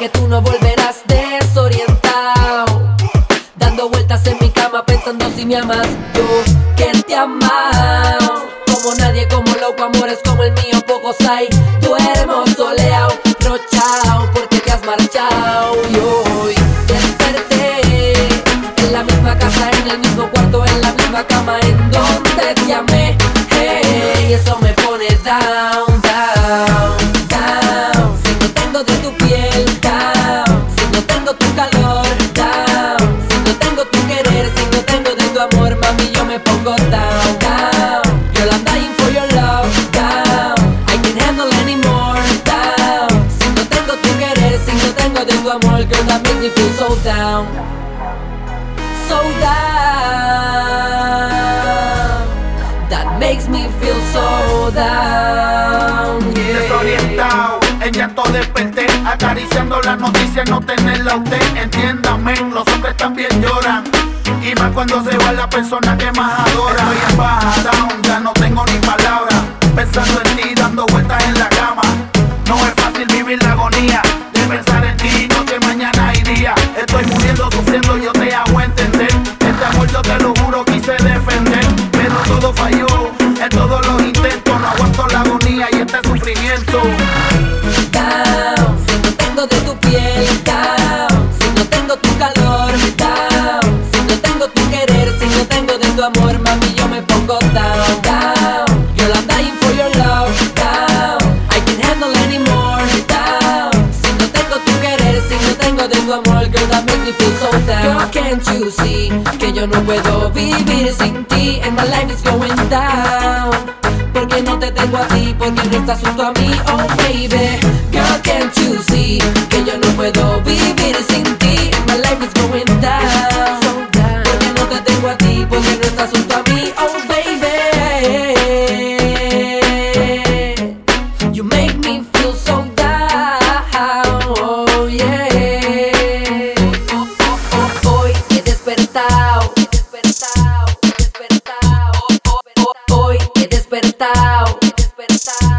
que tú no volverás desorientado, dando vueltas en mi cama pensando si me amas. Yo que te he amado como nadie, como loco, amores como el mío pocos hay. Duermo soleado, rochao, porque te has marchado. Y hoy desperté en la misma casa, en el mismo cuarto, en la misma cama en donde te amé. Hey, eso me pone down, down, down. Si no tengo de tu piel, down. Si no tengo tu calor, down. Si no tengo tu querer, si no tengo de tu amor, mami, yo me pongo down, down. Girl, I'm dying for your love, down. I can't handle anymore, down. Si no tengo tu querer, si no tengo de tu amor, girl, that makes me feel so down, so down. That makes me feel so down, yeah. Desorientado, en llanto desperté, acariciando las noticias, no tenerla a usted. Entiéndame, los hombres también lloran, y más cuando se va la persona que más adora. Estoy en baja, down, ya no tengo ni palabras, pensando en ti, dando vueltas en la cama. No es fácil vivir la agonía de pensar en ti, noche, mañana y día. Estoy muriendo, sufriendo, yo te hago entender. Este amor yo te lo juro, quise defender, pero todo falló, en todos los intentos. No aguanto la agonía y este sufrimiento. Down, si no tengo de tu piel, down. Si no tengo tu calor, down. Si no tengo tu querer, si no tengo de tu amor, mami, yo me pongo down, down. Girl, I'm dying for your love, down. I can't handle anymore, down. Si no tengo tu querer, si no tengo de tu amor, girl, that makes me feel so down. Girl, can't you see que yo no puedo vivir sin ti? And my life is going down, porque no te tengo a ti, porque no estás junto a mí, oh baby. Girl, can't you see que yo no puedo vivir sin ti? My life is going down, porque no te tengo a ti, porque no estás junto a mí, oh baby. You make me feel so down, oh yeah. Hoy he despertado, hoy he despertado.